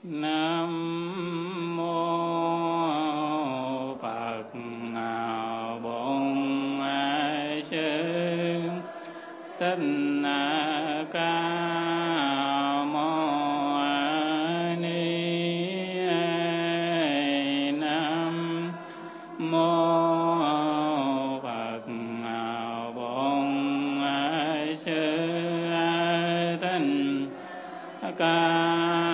Nam mô Phật Bổn Sư Thích Ca Mâu Ni. Nam mô Phật Bổn Sư Thích Ca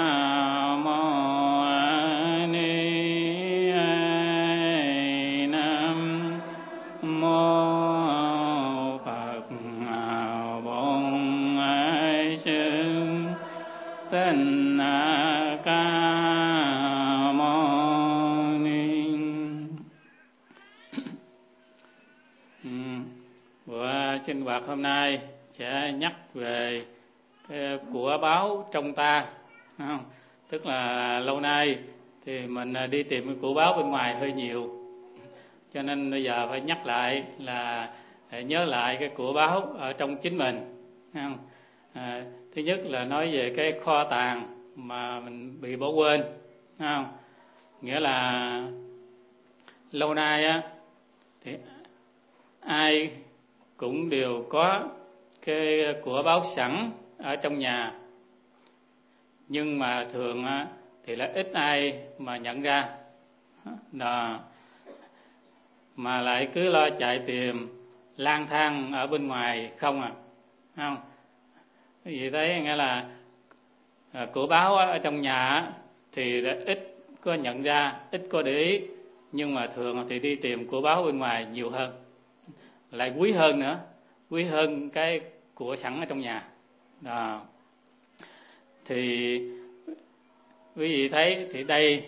sinh hoạt hôm nay sẽ nhắc về cái của báo trong ta, không? Tức là lâu nay thì mình đi tìm cái của báo bên ngoài hơi nhiều, cho nên bây giờ phải nhắc lại là nhớ lại cái của báo ở trong chính mình, không? Thứ nhất là nói về cái kho tàng mà mình bị bỏ quên, không? Nghĩa là lâu nay á thì ai cũng đều có cái của báo sẵn ở trong nhà, nhưng mà thường thì là ít ai mà nhận ra đó, mà lại cứ lo chạy tìm lang thang ở bên ngoài không không? Vì thế nghe là của báo ở trong nhà thì ít có nhận ra, ít có để ý, nhưng mà thường thì đi tìm của báo bên ngoài nhiều hơn, lại quý hơn nữa, quý hơn cái của sẵn ở trong nhà đó. Thì quý vị thấy thì đây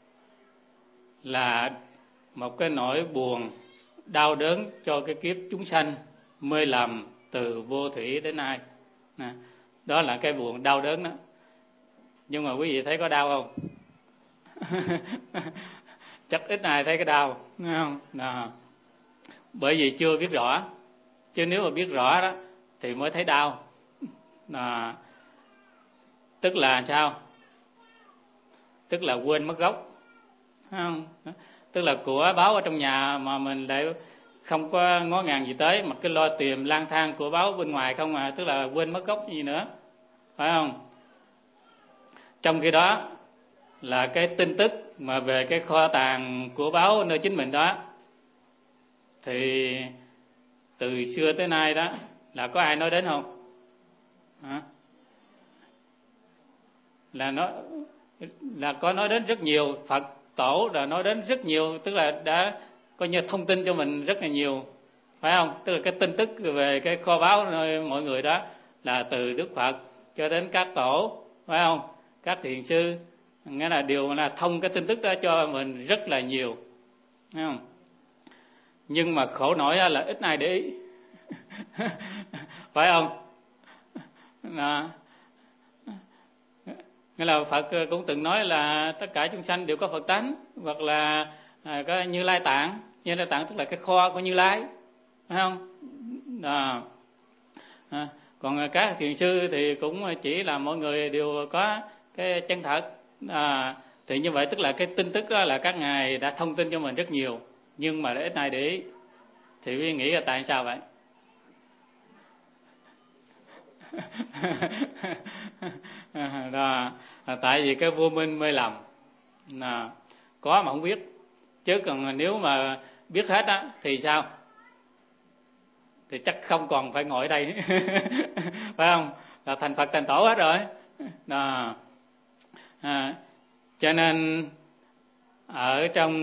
là một cái nỗi buồn đau đớn cho cái kiếp chúng sanh mê lầm từ vô thủy đến nay. Đó là cái buồn đau đớn đó. Nhưng mà quý vị thấy có đau không? Chắc ít ai thấy cái đau, nghe không? Đó. Bởi vì chưa biết rõ, chứ nếu mà biết rõ đó thì mới thấy đau. Đó. Tức là sao? Tức là quên mất gốc, không? Tức là của báo ở trong nhà mà mình lại không có ngó ngàng gì tới, mà cứ lo tìm lang thang của báo bên ngoài không à, tức là quên mất gốc gì nữa, phải không? Trong khi đó là cái tin tức mà về cái kho tàng của báo nơi chính mình đó, thì từ xưa tới nay đó là có ai nói đến không? Là có nói đến rất nhiều, Phật tổ đã nói đến rất nhiều, tức là đã coi như thông tin cho mình rất là nhiều, phải không? Tức là cái tin tức về cái kho báu nơi mọi người đó là từ Đức Phật cho đến các tổ, phải không? Các thiền sư, nghĩa là điều là thông cái tin tức đó cho mình rất là nhiều, phải không? Nhưng mà khổ nổi là ít ai để ý. Phải không? Đó. Nghĩa là Phật cũng từng nói là tất cả chúng sanh đều có Phật tánh, hoặc là có Như Lai Tạng. Như Lai Tạng tức là cái kho của Như Lai, phải không? Đó. Còn các thiền sư thì cũng chỉ là mọi người đều có cái chân thật. Thì như vậy tức là cái tin tức đó là các ngài đã thông tin cho mình rất nhiều, nhưng mà ít ai để ý. Thì quý nghĩ là tại sao vậy? Đó, tại vì cái vô minh mê lầm, có mà không biết. Chứ còn nếu mà biết hết á thì sao? Thì chắc không còn phải ngồi ở đây. Phải không? Là thành Phật thành tổ hết rồi đó. Cho nên ở trong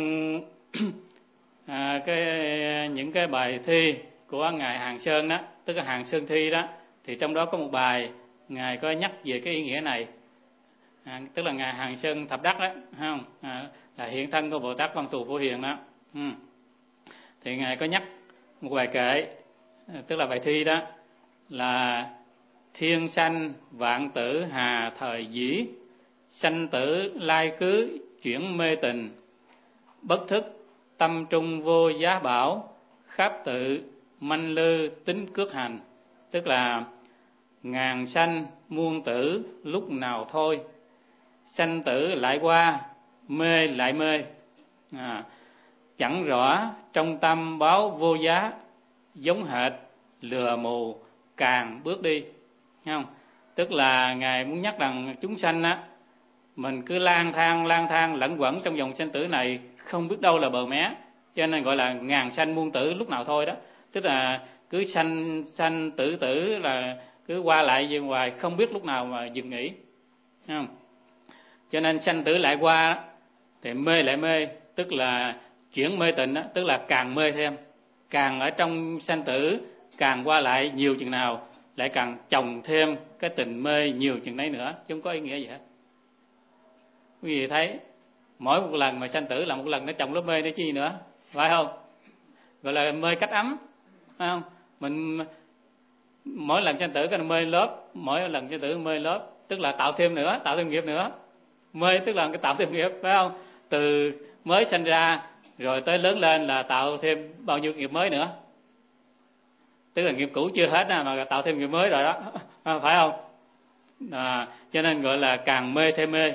những cái bài thi của ngài Hàng Sơn đó, tức là Hàng Sơn thi đó, thì trong đó có một bài ngài có nhắc về cái ý nghĩa này. Tức là ngài Hàng Sơn Thập Đắc đó, không? Là hiện thân của Bồ Tát Văn Thù Phổ Hiền đó. Thì ngài có nhắc một bài kệ, tức là bài thi đó, là thiên sanh vạn tử hà thời dĩ, sanh tử lai cứ chuyển mê tình, bất thức tâm trung vô giá bảo, khắp tự manh lư tính cước hành. Tức là ngàn sanh muôn tử lúc nào thôi, sanh tử lại qua, mê lại mê. Chẳng rõ trong tâm báo vô giá, giống hệt lừa mù càng bước đi. Thấy không? Tức là Ngài muốn nhắc rằng chúng sanh á, mình cứ lang thang lẫn quẩn trong vòng sanh tử này, không biết đâu là bờ mé, cho nên gọi là ngàn sanh muôn tử lúc nào thôi đó. Tức là cứ sanh tử là cứ qua lại về hoài, không biết lúc nào mà dừng nghỉ. Thấy không? Cho nên sanh tử lại qua thì mê lại mê, tức là chuyển mê tịnh đó, tức là càng mê thêm, càng ở trong sanh tử, càng qua lại nhiều chừng nào lại càng chồng thêm cái tình mê nhiều chừng đấy nữa, chứ không có ý nghĩa gì hết. Quý vị thấy mỗi một lần mà sanh tử là một lần nó chồng lớp mê nữa chứ gì nữa, phải không? Gọi là mê cách ấm, phải không? Mình mỗi lần sanh tử cái mê lớp, mỗi lần sanh tử mê lớp, tức là tạo thêm nữa, tạo thêm nghiệp nữa. Mê tức là cái tạo thêm nghiệp, phải không? Từ mới sanh ra rồi tới lớn lên là tạo thêm bao nhiêu nghiệp mới nữa, tức là nghiệp cũ chưa hết mà tạo thêm nghiệp mới rồi đó, phải không? Cho nên gọi là càng mê thêm mê.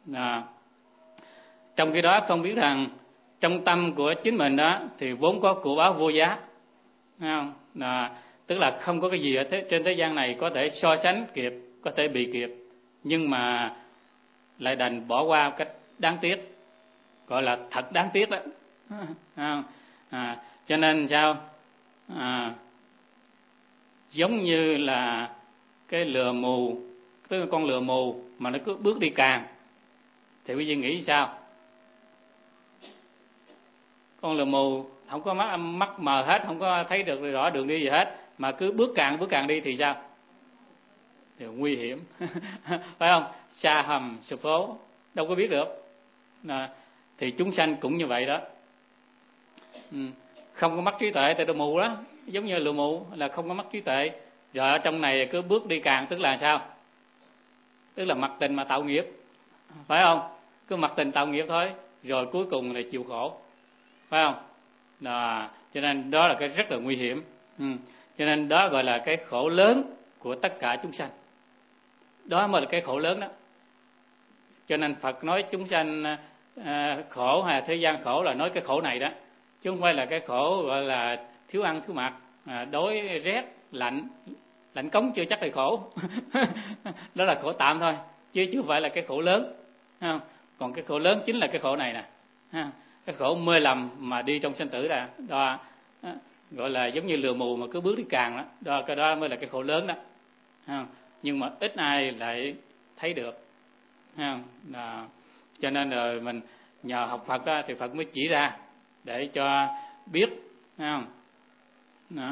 Trong khi đó không biết rằng trong tâm của chính mình đó thì vốn có của báo vô giá, phải không? Tức là không có cái gì ở trên thế gian này có thể so sánh kịp, có thể bị kịp, nhưng mà lại đành bỏ qua cách đáng tiếc, gọi là thật đáng tiếc đó. Cho nên sao? Giống như là cái lừa mù, tức là con lừa mù mà nó cứ bước đi càng, thì quý vị nghĩ sao? Con lừa mù không có mắt mờ hết, không có thấy được rõ đường đi gì hết, mà cứ bước càng đi thì sao? Thì nguy hiểm. Phải không? Xa hầm sụp phố, đâu có biết được. Thì chúng sanh cũng như vậy đó. Không có mắt trí tuệ thì đồ mù đó, giống như lừa mù là không có mắt trí tuệ. Rồi ở trong này cứ bước đi càng, tức là sao? Tức là mặc tình mà tạo nghiệp, phải không? Cứ mặc tình tạo nghiệp thôi, rồi cuối cùng là chịu khổ, phải không? Cho nên đó là cái rất là nguy hiểm. Cho nên đó gọi là cái khổ lớn của tất cả chúng sanh. Đó mới là cái khổ lớn đó. Cho nên Phật nói chúng sanh khổ hay thế gian khổ là nói cái khổ này đó, chứ không phải là cái khổ gọi là thiếu ăn thiếu mặc, đói rét lạnh cống chưa chắc là khổ. Đó là khổ tạm thôi, chứ không phải là cái khổ lớn. Còn cái khổ lớn chính là cái khổ này nè, cái khổ mê lầm mà đi trong sanh tử đó, gọi là giống như lừa mù mà cứ bước đi càng đó, cái đó mới là cái khổ lớn đó. Nhưng mà ít ai lại thấy được. Cho nên rồi mình nhờ học Phật đó, thì Phật mới chỉ ra để cho biết, thấy không? Đó.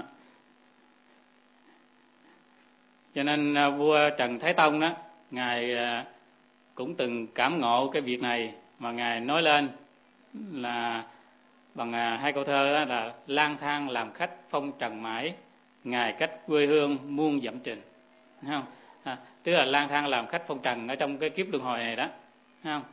Cho nên vua Trần Thái Tông đó, ngài cũng từng cảm ngộ cái việc này mà ngài nói lên là bằng hai câu thơ đó là lang thang làm khách phong trần mãi, ngài cách quê hương muôn dặm trình. Thấy không? Tức là lang thang làm khách phong trần ở trong cái kiếp luân hồi này đó, thấy không?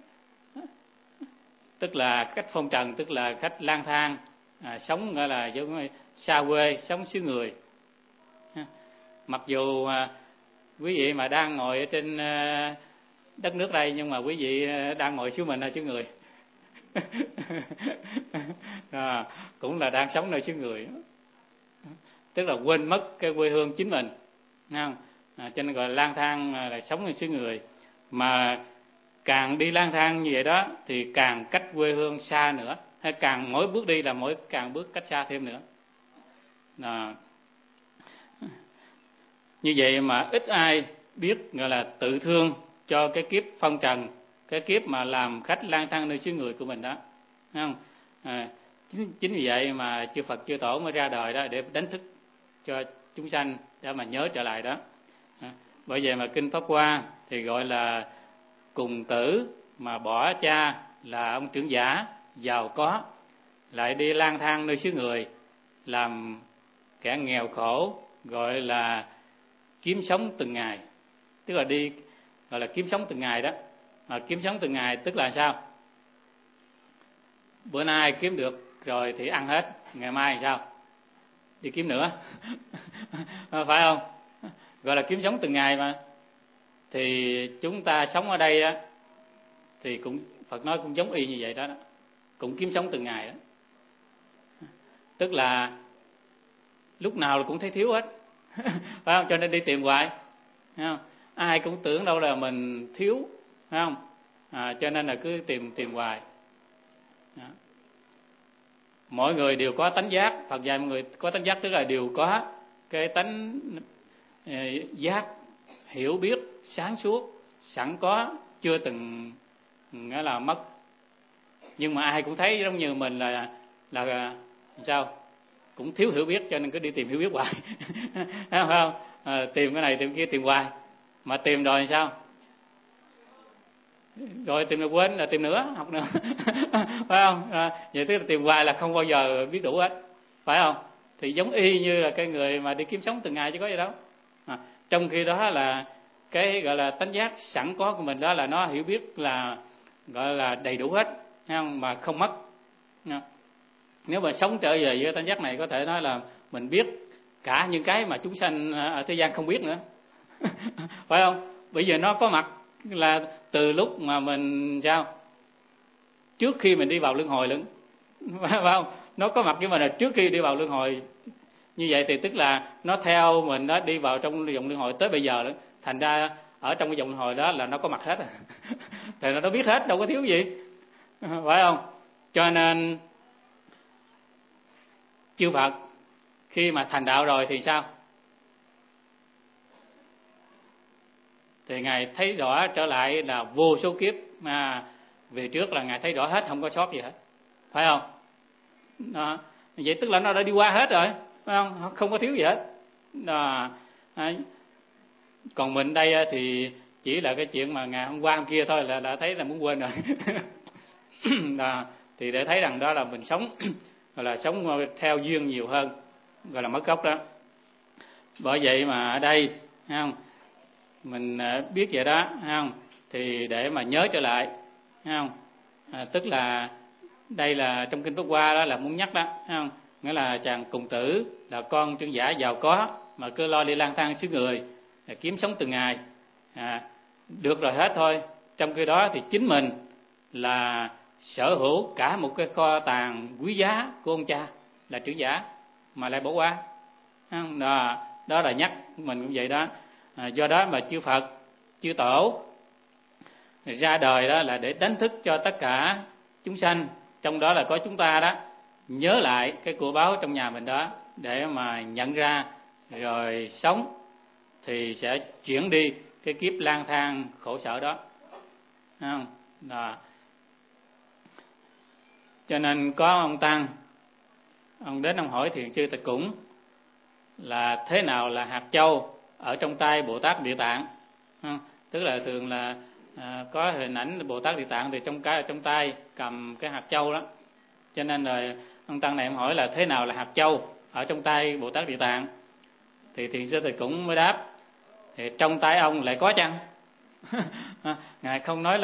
Tức là khách phong trần, tức là khách lang thang, sống gọi là giống xa quê, sống xứ người. Mặc dù quý vị mà đang ngồi ở trên đất nước đây, nhưng mà quý vị đang ngồi xứ mình là xứ người. Cũng là đang sống nơi xứ người, tức là quên mất cái quê hương chính mình, không? Cho nên gọi là lang thang là sống nơi xứ người. Mà càng đi lang thang như vậy đó thì càng cách quê hương xa nữa, hay càng mỗi bước đi là càng bước cách xa thêm nữa. Như vậy mà ít ai biết gọi là tự thương cho cái kiếp phong trần, cái kiếp mà làm khách lang thang nơi xứ người của mình đó, thấy không? Chính vì vậy mà chư Phật chư Tổ mới ra đời đó, để đánh thức cho chúng sanh để mà nhớ trở lại đó. Bởi vậy mà kinh Pháp Hoa thì gọi là cùng tử mà bỏ cha là ông trưởng giả giàu có, lại đi lang thang nơi xứ người làm kẻ nghèo khổ, gọi là kiếm sống từng ngày. Tức là đi gọi là kiếm sống từng ngày đó. Mà kiếm sống từng ngày tức là sao? Bữa nay kiếm được rồi thì ăn hết, ngày mai thì sao? Đi kiếm nữa. Phải không? Gọi là kiếm sống từng ngày mà. Thì chúng ta sống ở đây á, thì cũng Phật nói cũng giống y như vậy đó, cũng kiếm sống từng ngày đó. Tức là lúc nào cũng thấy thiếu hết. Phải không? Cho nên đi tìm hoài. Phải không? Ai cũng tưởng đâu là mình thiếu, phải không? Cho nên là cứ tìm hoài. Đó. Mọi người đều có tánh giác, Phật dạy mọi người có tánh giác, tức là đều có cái tánh giác, hiểu biết, sáng suốt, sẵn có, chưa từng nghĩa là mất. Nhưng mà ai cũng thấy giống như mình là sao? Cũng thiếu hiểu biết, cho nên cứ đi tìm hiểu biết hoài. Phải không? Tìm cái này tìm kia tìm hoài. Mà tìm rồi sao? Rồi tìm rồi quên, là tìm nữa, học nữa. Phải không? Vậy tức là tìm hoài là không bao giờ biết đủ hết. Phải không? Thì giống y như là cái người mà đi kiếm sống từng ngày chứ có gì đâu. Trong khi đó là cái gọi là tánh giác sẵn có của mình đó là nó hiểu biết là gọi là đầy đủ hết, thấy không? Mà không mất. Nếu mà sống trở về với tánh giác này, có thể nói là mình biết cả những cái mà chúng sanh ở thế gian không biết nữa. Phải không? Bây giờ nó có mặt là từ lúc mà mình sao? Trước khi mình đi vào luân hồi luôn. Phải không? Nó có mặt với mình là trước khi đi vào luân hồi. Như vậy thì tức là nó theo mình đó đi vào trong vòng luân hồi tới bây giờ nữa. Thành ra ở trong cái vòng luân hồi đó là nó có mặt hết. Thì nó biết hết, đâu có thiếu gì. Phải không? Cho nên chư Phật khi mà thành đạo rồi thì sao? Thì Ngài thấy rõ trở lại là vô số kiếp mà về trước là Ngài thấy rõ hết, không có sót gì hết. Phải không? Đó. Vậy tức là nó đã đi qua hết rồi. Phải không? Không có thiếu gì hết. Đó. Còn mình đây thì chỉ là cái chuyện mà ngày hôm qua hôm kia thôi là đã thấy là muốn quên rồi. Đó. Thì để thấy rằng đó là mình sống gọi là sống theo duyên nhiều hơn, gọi là mất gốc đó. Bởi vậy mà ở đây, thấy không? Mình biết vậy đó, thấy không? Thì để mà nhớ trở lại, thấy không? Tức là đây là trong kinh Pháp Hoa đó là muốn nhắc đó, thấy không? Nghĩa là chàng Cùng Tử là con trương giả giàu có mà cứ lo đi lang thang xứ người, kiếm sống từng ngày, được rồi hết thôi. Trong khi đó thì chính mình là sở hữu cả một cái kho tàng quý giá của ông cha là trương giả mà lại bỏ qua. Đó là nhắc mình cũng vậy đó. Do đó mà chư Phật, chư Tổ ra đời đó là để đánh thức cho tất cả chúng sanh, trong đó là có chúng ta đó, nhớ lại cái của báo trong nhà mình đó, để mà nhận ra rồi sống thì sẽ chuyển đi cái kiếp lang thang khổ sở đó. Thấy không? Đó. Cho nên có ông Tăng, ông đến ông hỏi Thiền sư Tịch Cũng là thế nào là hạt châu ở trong tay Bồ Tát Địa Tạng. Tức là thường là có hình ảnh Bồ Tát Địa Tạng thì trong tay cầm cái hạt châu đó. Cho nên rồi ông Tăng này ông hỏi là thế nào là hạt châu ở trong tay Bồ Tát Địa Tạng. Thì Thiền sư Tịch Cũng mới đáp thì trong tay ông lại có chăng? Ngài không nói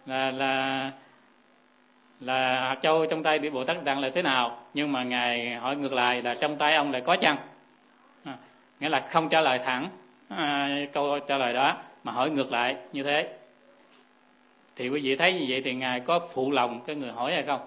là hạt châu trong tay Bồ Tát Địa Tạng là thế nào, nhưng mà Ngài hỏi ngược lại là trong tay ông lại có chăng? Nghĩa là không trả lời thẳng câu trả lời đó, mà hỏi ngược lại như thế. Thì quý vị thấy như vậy thì Ngài có phụ lòng cái người hỏi hay không?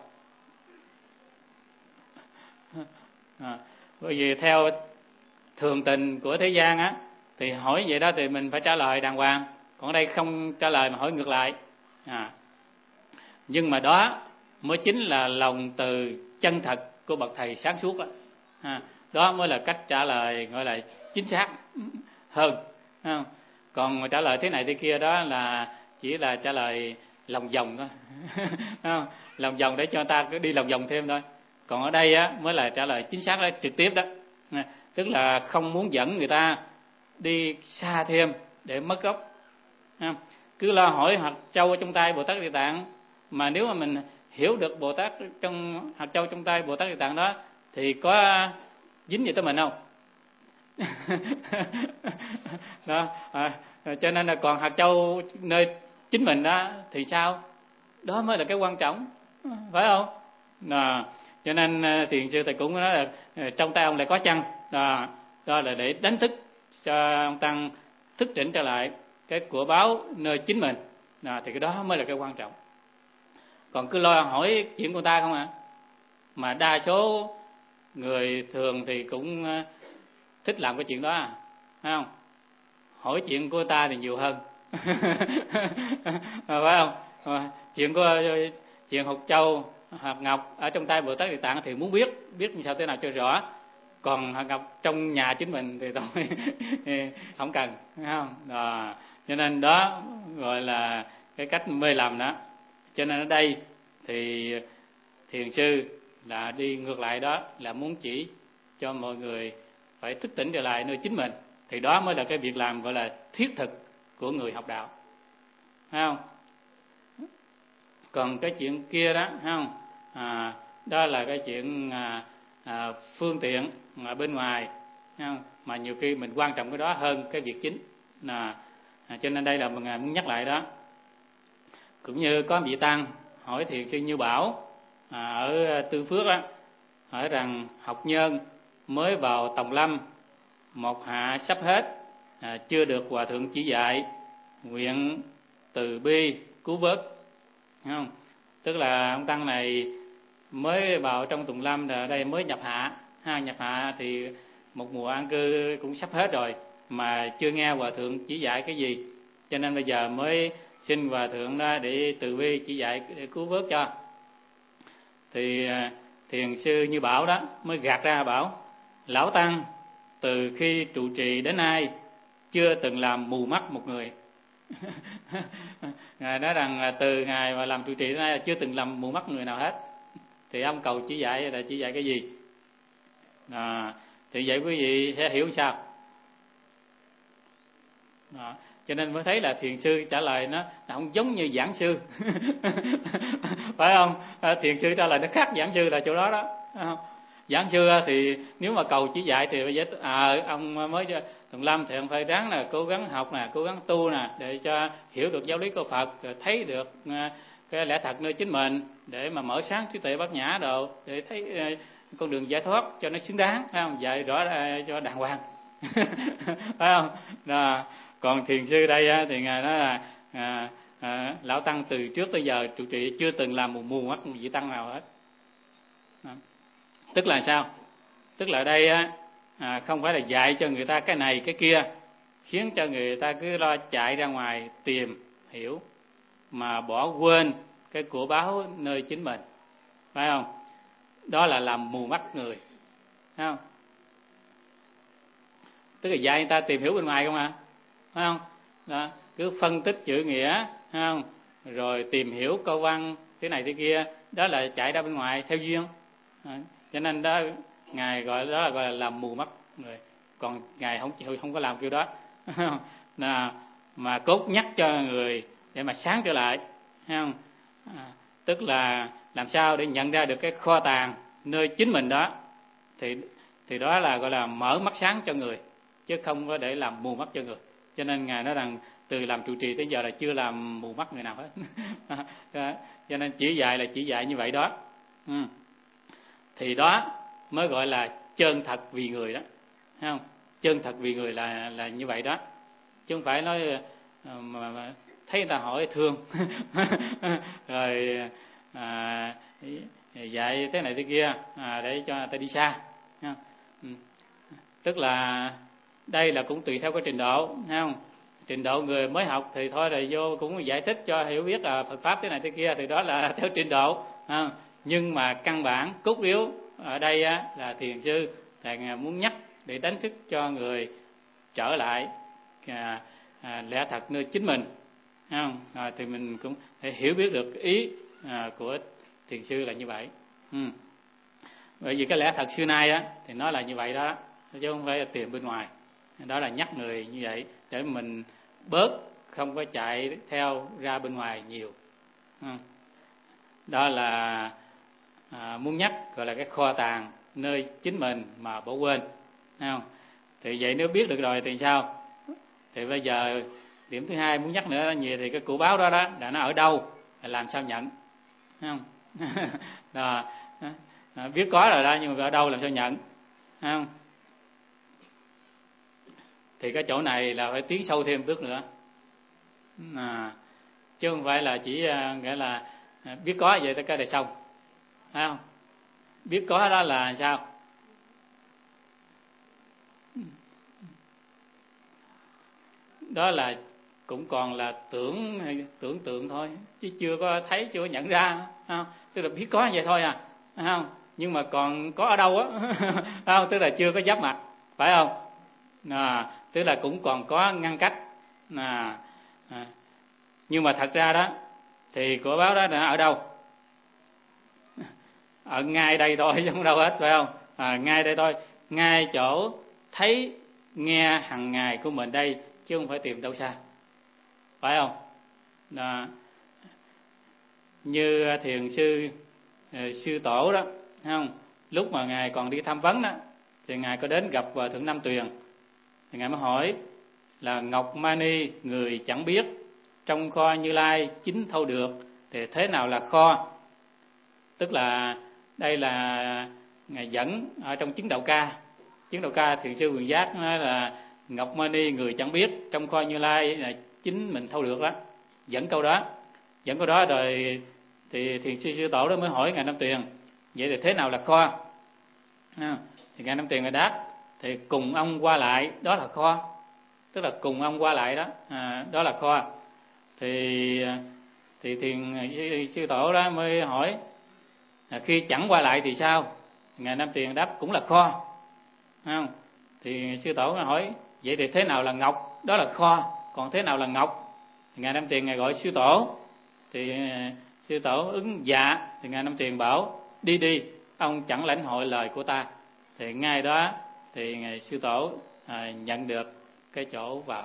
Bởi vì theo thường tình của thế gian á, thì hỏi vậy đó thì mình phải trả lời đàng hoàng. Còn ở đây không trả lời mà hỏi ngược lại. Nhưng mà đó mới chính là lòng từ chân thật của bậc thầy sáng suốt đó. Đó mới là cách trả lời gọi là chính xác hơn. Còn trả lời thế này thế kia đó là chỉ là trả lời lòng vòng thôi. Lòng vòng để cho người ta cứ đi lòng vòng thêm thôi. Còn ở đây á mới là trả lời chính xác đó, trực tiếp đó. Tức là không muốn dẫn người ta đi xa thêm để mất gốc. Cứ lo hỏi hạt châu trong tay Bồ Tát Địa Tạng, mà nếu mà mình hiểu được Bồ Tát trong hạt châu trong tay Bồ Tát Địa Tạng đó thì có dính gì tới mình không? Đó, cho nên là còn hạt châu nơi chính mình đó thì sao? Đó mới là cái quan trọng, phải không? Cho nên Thiền sư thầy cũng nói là trong tay ông lại có chăng. Đó là để đánh thức cho ông Tăng thức tỉnh trở lại cái của báo nơi chính mình. Thì cái đó mới là cái quan trọng. còn cứ lo hỏi chuyện của ta không à. Mà đa số người thường thì cũng thích làm cái chuyện đó phải không? Hỏi chuyện của ta thì nhiều hơn phải không? Chuyện hột châu hạt ngọc ở trong tay Bồ Tát Địa Tạng thì muốn biết sao thế nào cho rõ, còn hạt ngọc trong nhà chính mình thì tôi không cần, phải không? Đó. Cho nên đó gọi là cái cách mê lầm đó. Cho nên ở đây thì thiền sư là đi ngược lại, đó là muốn chỉ cho mọi người phải thức tỉnh trở lại nơi chính mình, thì đó mới là cái việc làm gọi là thiết thực của người học đạo, phải không? Còn cái chuyện kia đó, phải không? Đó là cái chuyện phương tiện ở bên ngoài, phải không? Mà nhiều khi mình quan trọng cái đó hơn cái việc chính. Cho nên đây là mình muốn nhắc lại đó. Cũng như có vị tăng hỏi thiền sư Như Bảo ở Tư Phước á, hỏi rằng học nhân mới vào Tòng Lâm, một hạ sắp hết, chưa được hòa thượng chỉ dạy, nguyện từ bi cứu vớt, thấy không? Tức là ông tăng này mới vào trong Tùng Lâm, ở đây mới nhập hạ, nhập hạ thì một mùa an cư cũng sắp hết rồi mà chưa nghe hòa thượng chỉ dạy cái gì, cho nên bây giờ mới xin hòa thượng đó để từ bi chỉ dạy để cứu vớt cho. Thì thiền sư Như Bảo đó mới gạt ra bảo: lão tăng từ khi trụ trì đến nay chưa từng làm mù mắt một người. Ngài nói rằng từ ngày mà làm trụ trì đến nay là chưa từng làm mù mắt người nào hết. Thì ông cầu chỉ dạy là chỉ dạy cái gì? Thì vậy quý vị sẽ hiểu sao? Cho nên mới thấy là thiền sư trả lời nó không giống như giảng sư. Phải không? Thiền sư trả lời nó khác giảng sư là chỗ đó đó. Giảng sư thì nếu mà cầu chỉ dạy thì bây giờ ông mới Tùng Lâm thì ông phải ráng là cố gắng học nè, cố gắng tu nè, để cho hiểu được giáo lý của Phật, rồi thấy được cái lẽ thật nơi chính mình, để mà mở sáng trí tuệ bát nhã đồ, để thấy con đường giải thoát cho nó xứng đáng, phải không? Dạy rõ cho đàng hoàng. Phải không? Đó. Còn thiền sư đây thì ngài nói là lão tăng từ trước tới giờ trụ trì chưa từng làm mù mắt một vị tăng nào hết. Đó. Tức là sao? Tức là đây không phải là dạy cho người ta cái này cái kia, khiến cho người ta cứ lo chạy ra ngoài tìm hiểu mà bỏ quên cái của báo nơi chính mình, phải không? Đó là làm mù mắt người, phải không? Tức là dạy người ta tìm hiểu bên ngoài không à, phải không? Đó, cứ phân tích chữ nghĩa, phải không? Rồi tìm hiểu câu văn thế này thế kia, đó là chạy ra bên ngoài theo duyên. Cho nên đó ngài gọi là làm mù mắt người. Còn ngài không có làm kiểu đó. Mà cốt nhắc cho người để mà sáng trở lại, thấy không? Tức là làm sao để nhận ra được cái kho tàng nơi chính mình đó, thì đó là gọi là mở mắt sáng cho người, chứ không có để làm mù mắt cho người. Cho nên ngài nói rằng từ làm trụ trì tới giờ là chưa làm mù mắt người nào hết. Cho nên chỉ dạy là chỉ dạy như vậy đó. Thì đó mới gọi là chân thật vì người đó, thấy không? Chân thật vì người là như vậy đó, chứ không phải nói mà thấy người ta hỏi thương rồi dạy thế này thế kia để cho người ta đi xa. Tức là đây là cũng tùy theo cái trình độ, thấy không? Trình độ người mới học thì thôi là vô cũng giải thích cho hiểu biết là Phật pháp thế này thế kia, thì đó là theo trình độ. Nhưng mà căn bản cốt yếu ở đây là thiền sư thầy muốn nhắc để đánh thức cho người trở lại lẽ thật nơi chính mình, thấy không? Thì mình cũng phải hiểu biết được ý của thiền sư là như vậy. Bởi vì cái lẽ thật xưa nay thì nó là như vậy đó, chứ không phải là tìm bên ngoài. Đó là nhắc người như vậy để mình bớt không có chạy theo ra bên ngoài nhiều. Đó là muốn nhắc gọi là cái kho tàng nơi chính mình mà bỏ quên, thấy không? Thì vậy nếu biết được rồi thì sao? Thì bây giờ điểm thứ hai muốn nhắc nữa là gì? Thì cái của báo đó là nó ở đâu, là làm sao nhận, thấy không? Đó, biết có rồi đó, nhưng mà ở đâu làm sao nhận, thấy không? Thì cái chỗ này là phải tiến sâu thêm bước nữa, chứ không phải là chỉ nghĩa là biết có vậy tới cái đời xong, phải không? Biết có đó là sao? Đó là cũng còn là tưởng tượng thôi, chứ chưa có thấy, chưa nhận ra, không? Tức là biết có vậy thôi à, không? Nhưng mà còn có ở đâu á, không? Tức là chưa có giáp mặt, phải không? Tức là cũng còn có ngăn cách. Nhưng mà thật ra đó thì của báo đó là ở đâu? Ở ngay đây thôi chứ không đâu hết, phải không? Ngay đây thôi, ngay chỗ thấy nghe hàng ngày của mình đây, chứ không phải tìm đâu xa, phải không? Như thiền sư Tổ đó, không? Lúc mà ngài còn đi tham vấn đó, thì ngài có đến gặp Hòa Thượng Nam Tuyền, thì ngài mới hỏi là ngọc mani người chẳng biết, trong kho Như Lai chính thâu được, thì thế nào là kho? Tức là đây là ngài dẫn ở trong chứng đạo ca. Chứng đạo ca thiền sư Quyền Giác nói là ngọc mani người chẳng biết, trong kho Như Lai là chính mình thâu được đó. Dẫn câu đó rồi thì thiền sư Tổ đó mới hỏi ngài Nam Tuyền, vậy thì thế nào là kho? Thì ngài Nam Tuyền ngài đáp, thì cùng ông qua lại đó là kho. Tức là cùng ông qua lại đó, đó là kho. Thì thiền sư Tổ đó mới hỏi, khi chẳng qua lại thì sao? Ngài Nam Tuyền đáp cũng là kho, không? Thì sư Tổ hỏi, vậy thì thế nào là ngọc? Đó là kho, còn thế nào là ngọc? Thì ngài Nam Tuyền ngài gọi sư Tổ, thì sư Tổ ứng dạ. Thì ngài Nam Tuyền bảo, đi, ông chẳng lãnh hội lời của ta. Thì ngay đó thì ngài sư Tổ nhận được cái chỗ vào.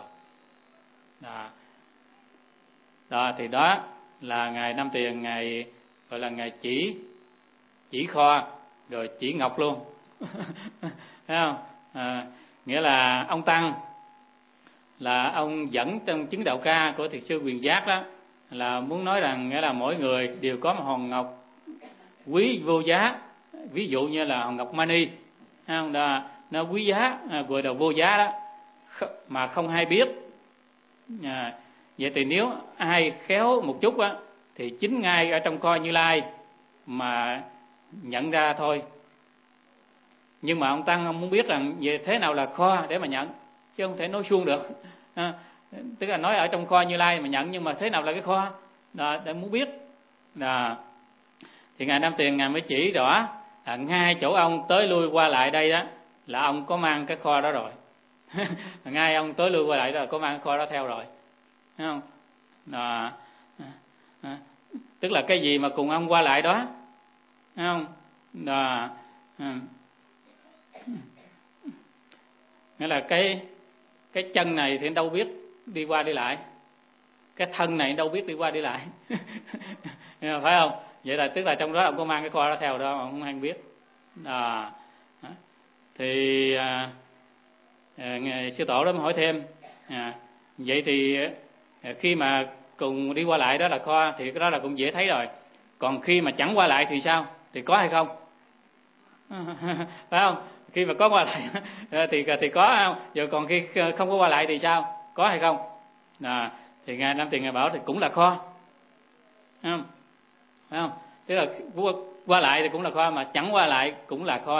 Đó thì đó là ngài Nam Tuyền, ngài gọi là ngài chỉ kho rồi chỉ ngọc luôn. Thấy không? Nghĩa là ông Tăng là ông dẫn trong chứng đạo ca của thiền sư Quyền Giác đó, là muốn nói rằng nghĩa là mỗi người đều có một hòn ngọc quý vô giá, ví dụ như là hòn ngọc mani, không? Nó quý giá, gọi là vô giá đó, mà không hay biết. Vậy thì nếu ai khéo một chút á, thì chính ngay ở trong kho Như Lai mà nhận ra thôi. Nhưng mà ông Tăng ông muốn biết rằng về thế nào là kho để mà nhận, chứ không thể nói suông được. Tức là nói ở trong kho Như Lai mà nhận, nhưng mà thế nào là cái kho đó, để muốn biết. Thì ngài Nam Tuyền ngài mới chỉ rõ ngay chỗ ông tới lui qua lại đây đó là ông có mang cái kho đó rồi. Ngay ông tới lui qua lại đó là có mang cái kho đó theo rồi, thấy không? Tức là cái gì mà cùng ông qua lại đó, thấy không? Nghĩa là cái chân này thì đâu biết đi qua đi lại, cái thân này đâu biết đi qua đi lại. Phải không? Vậy là tức là trong đó ông có mang cái kho đó theo đó, ông không hay biết. Thì sư Tổ đó mới hỏi thêm, vậy thì khi mà cùng đi qua lại đó là kho, thì cái đó là cũng dễ thấy rồi. Còn khi mà chẳng qua lại thì sao? Thì có hay không? Phải không? Khi mà có qua lại thì có không? Rồi còn khi không có qua lại thì sao? Có hay không? Thì ngài Nam Tuyền ngài bảo thì cũng là kho, phải không? Phải không? Tức là qua lại thì cũng là kho, mà chẳng qua lại cũng là kho.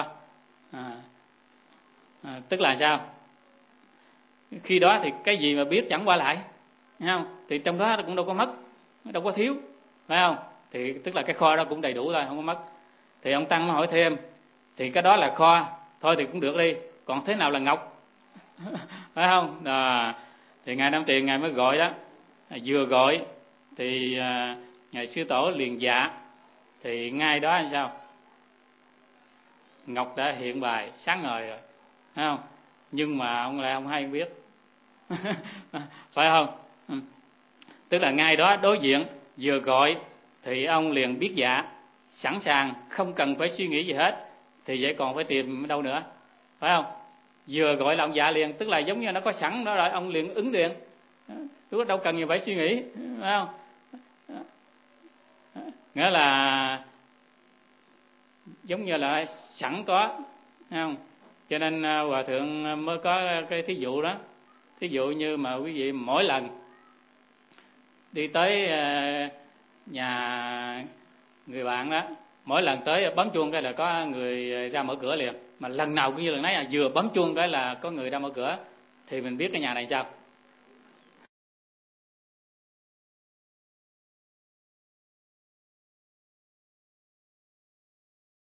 Tức là sao? Khi đó thì cái gì mà biết chẳng qua lại, thấy không? Thì trong đó cũng đâu có mất, đâu có thiếu, phải không? Thì tức là cái kho đó cũng đầy đủ rồi, không có mất. Thì ông Tăng mới hỏi thêm, thì cái đó là kho thôi thì cũng được đi, còn thế nào là ngọc? Phải không? Thì ngài Nam Tuyền ngài mới gọi đó, vừa gọi thì ngài sư Tổ liền dạ. Thì ngay đó là sao? Ngọc đã hiện bài sáng ngời rồi, thấy không? Nhưng mà ông lại không hay biết. Phải không? Tức là ngay đó đối diện vừa gọi thì ông liền biết dạ, sẵn sàng, không cần phải suy nghĩ gì hết. Thì vậy còn phải tìm đâu nữa, phải không? Vừa gọi là ông dạ liền, tức là giống như nó có sẵn đó rồi, ông liền ứng liền, lúc đó đâu cần gì phải suy nghĩ, phải không? Nghĩa là giống như là sẵn có, phải không? Cho nên Hòa Thượng mới có cái thí dụ đó. Thí dụ như mà quý vị mỗi lần đi tới nhà người bạn đó, mỗi lần tới bấm chuông cái là có người ra mở cửa liền, mà lần nào cũng như lần nãy vừa bấm chuông cái là có người ra mở cửa, thì mình biết cái nhà này sao,